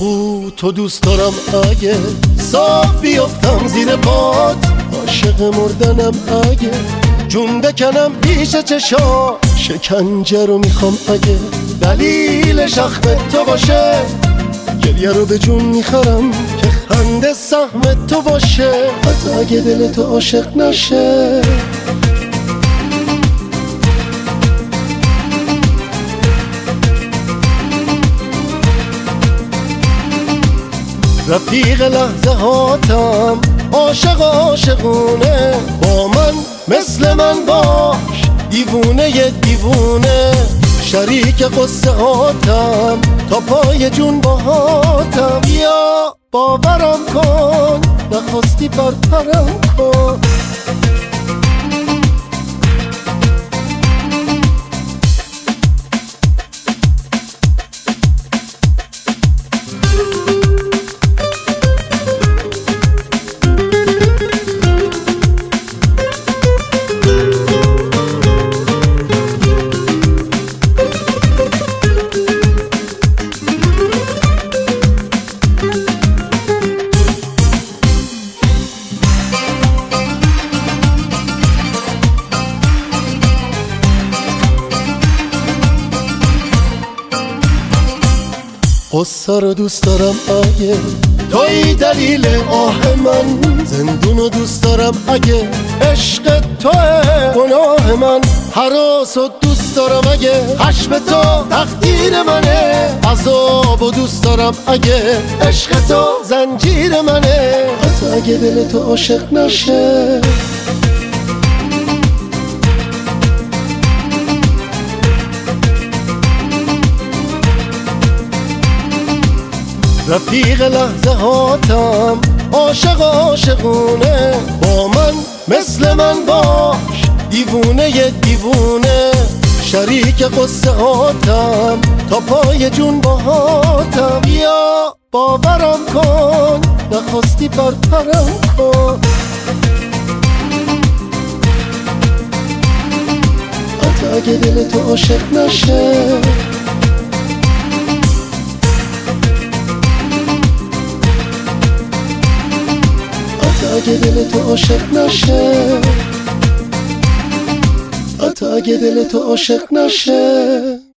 بگو تو دوست دارم اگه صاف بیفتم زیر پات، عاشق مردنم اگه جون بکنم پیش چشا، شکنجه رو میخوام اگه دلیلش اخم تو باشه، گریه رو به جون میخرم که خنده سهم تو باشه، حتی اگه دل تو عاشق نشه. رفیق لحظه هاتم عاشق عاشقونه، با من مثل من باش دیوونه ی دیوونه، شریک قصه هاتم تا پای جون باهاتم، بیا باورم کن نخواستی برپرم کن. قصه رو دوست دارم اگه توی دلیل آه من، زندون رو دوست دارم اگه عشق توه گناه من، هراس رو دوست دارم اگه خشم تو تقدیر منه، عذاب رو دوست دارم اگه عشق تو زنجیر منه، حتی اگه دل تو عاشق نشه. رفیق لحظه هاتم عاشق عاشقونه، با من مثل من باش دیوونه ی دیوونه، شریک قصه هاتم تا پای جون باهاتم، بیا باورم کن نخواستی برپرم کن، حتی اگه دل تو عاشق نشه. اگه دل تو عاشق نشه، حتی اگه دل تو عاشق نشه.